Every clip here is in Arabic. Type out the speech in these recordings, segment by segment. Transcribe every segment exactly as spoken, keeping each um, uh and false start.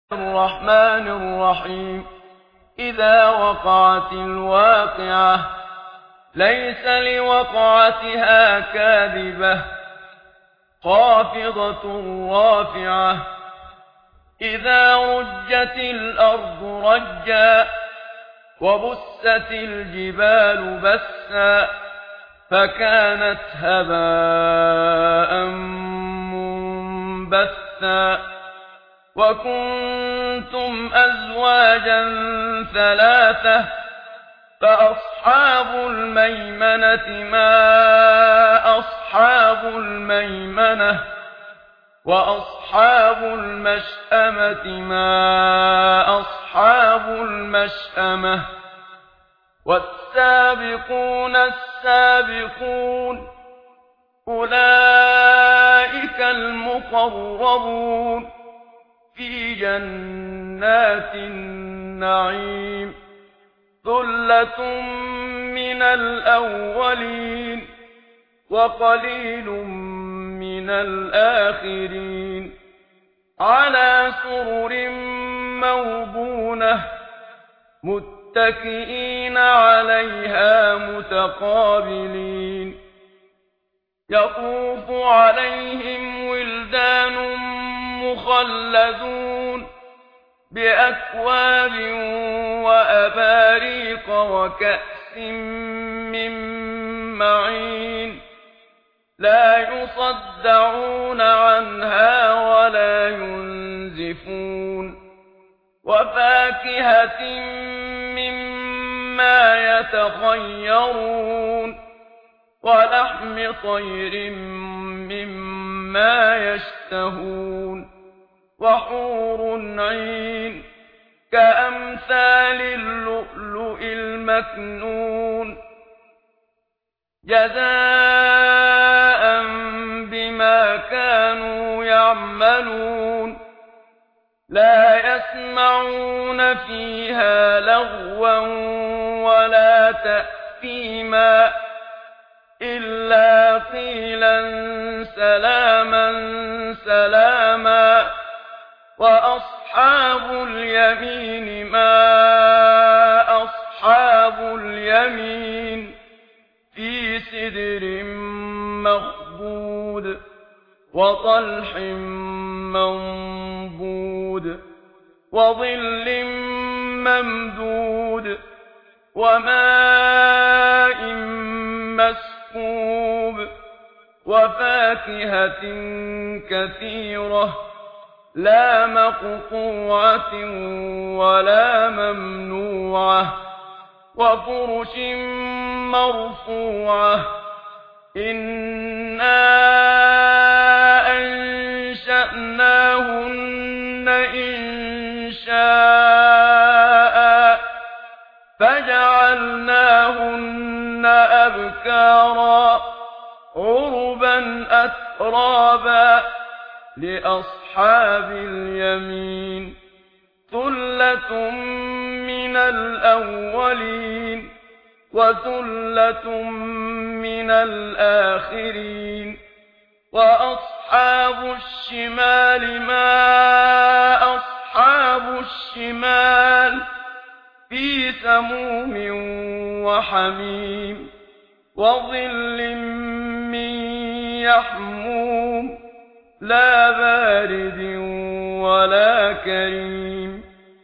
الرحمن الرحيم إذا وقعت الواقعة ليس لوقعتها كاذبة خافضة رافعة إذا رجت الأرض رجا وبست الجبال بسا فكانت هباء منبثا وكنتم أزواجا ثلاثة فأصحاب الميمنة ما أصحاب الميمنة وأصحاب المشأمة ما أصحاب المشأمة والسابقون السابقون أولئك المقربون في جنات النعيم ثلة من الأولين وقليل من الآخرين على سرر موضونة متكئين عليها متقابلين يطوف عليهم ولدان مخلدون بأكواب وأباريق وكأس من معين لا يصدعون عنها ولا ينزفون وفاكهة مما يتخيرون ولحم طير مما يشتهون وحور عين كأمثال اللؤلؤ المكنون جزاء بما كانوا يعملون لا يسمعون فيها لغوا ولا تأثيما إلا قيلا سلاما سلاما وأصحاب اليمين ما أصحاب اليمين في سدر مخضود وطلح منضود وظل ممدود وماء مسكوب وفاكهة كثيرة لا مقطوعة ولا ممنوعة وفرش مرفوعة إنا أنشأناهن إنشاء فجعلناهن أبكارا عربا أترابا لأصحاب اليمين ثلة من الأولين وثلة من الآخرين وأصحاب الشمال ما أصحاب الشمال في سموم وحميم وظل من يحموم لا بارد ولا كريم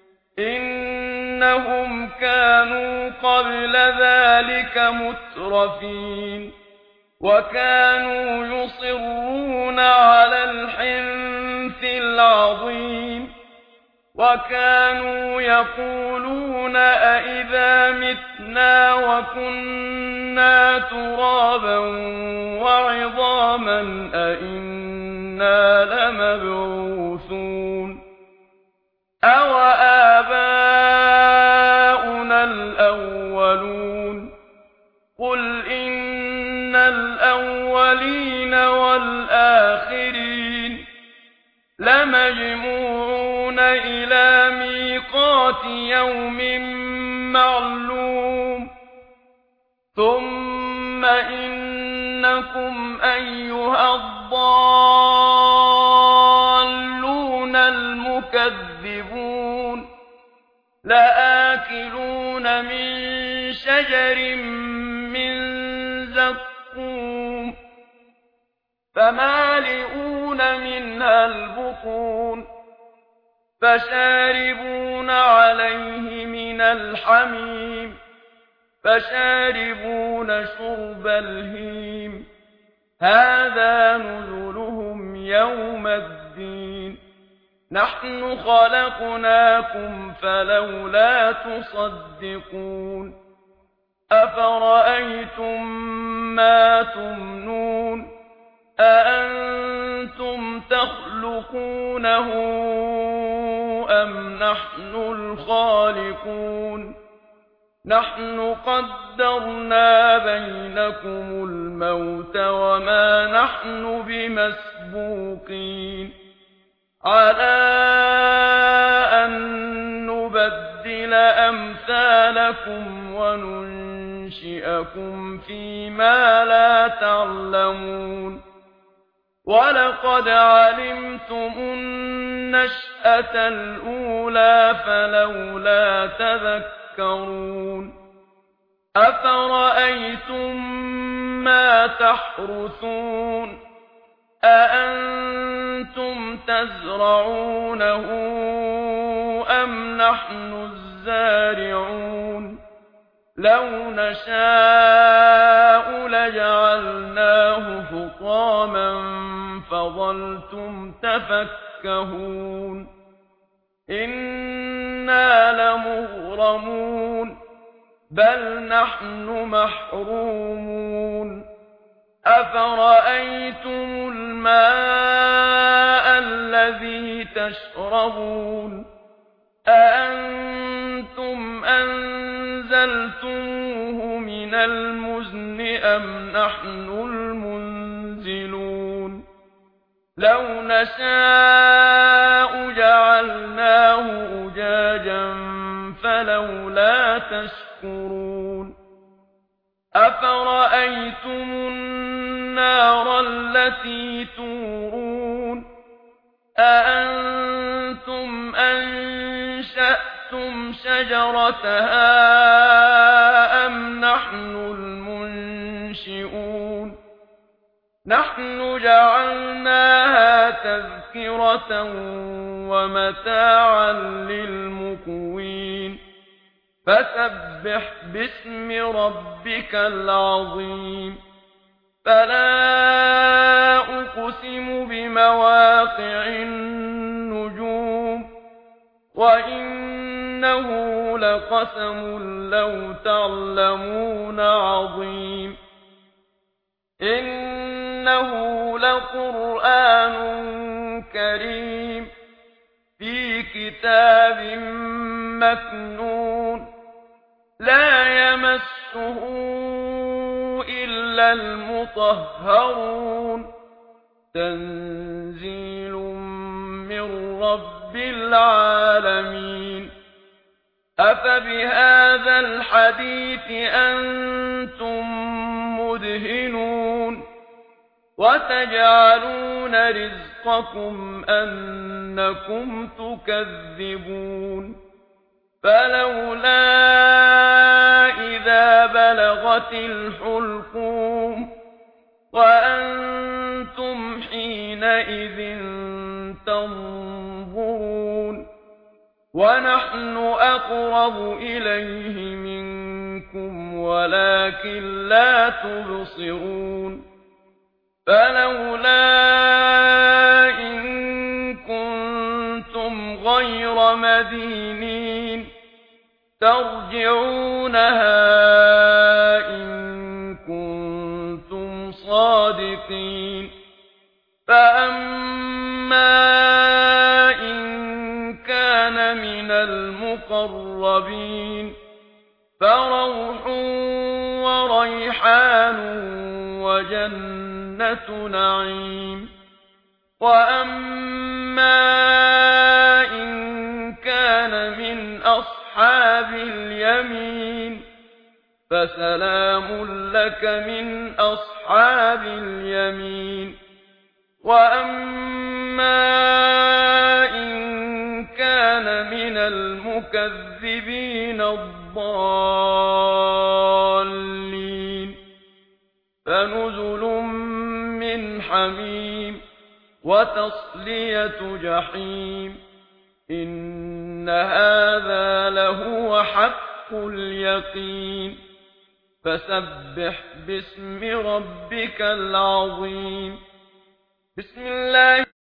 إنهم كانوا قبل ذلك مترفين وكانوا يصرون على الحنث العظيم وكانوا يقولون أئذا متنا وكنا ترابا وعظاما أئنا لمبعوثون أو آباؤنا الأولون قل إن الأولين والآخرين لمجموعون إلى ميقات يوم معلوم ثم إنكم أيها الضالون المكذبون يكذبون لآكلون من شجر من زقوم فمالئون منها البطون فشاربون عليه من الحميم فشاربون شرب الهيم هذا نزلهم يوم الدين نحن خلقناكم فلولا تصدقون أفرأيتم ما تمنون أأنتم تخلقونه أم نحن الخالقون نحن قدرنا بينكم الموت وما نحن بمسبوقين على أن نبدل أمثالكم وننشئكم فيما لا تعلمون ولقد علمتم النشأة الأولى فلولا تذكرون أفرأيتم ما تحرثون أأنتم تزرعونه أم نحن الزارعون لو نشاء لجعلناه حطاما فظلتم تفكهون إنا لمغرمون بل نحن محرومون أفرأيتم الماء الذي تشربون أأنتم أنزلتموه من المزن أم نحن المنزلون لو نشاء جعلناه أجاجا فلولا تشكرون أفرأيتم النار التي تورون أأنتم أنشأتم شجرتها أم نحن المنشئون نحن جعلناها تذكرة ومتاعا للمقوين فسبح باسم ربك العظيم فلا أقسم بمواقع النجوم وإنه لقسم لو تعلمون عظيم إنه لقرآن كريم في كتاب مكنون لا يمسه إلا المطهرون تنزيل من رب العالمين أفبهذا الحديث أنتم مدهنون وتجعلون رزقكم أنكم تكذبون فلولا إذا بلغت الحلقوم وأنتم حينئذ تنظرون ونحن أقرب إليه منكم ولكن لا تبصرون فلولا إن كنتم غير مدينين ترجعونها إن كنتم صادقين فأما إن كان من المقربين فروح وريحان وجنة نعيم وأما إن كان من أصحاب اليمين فسلام لك من أصحاب اليمين وأما إن كان كان من المكذبين الضالين فنزل من حميم وتصلية جحيم إن هذا لهو حق اليقين فسبح باسم ربك العظيم بسم الله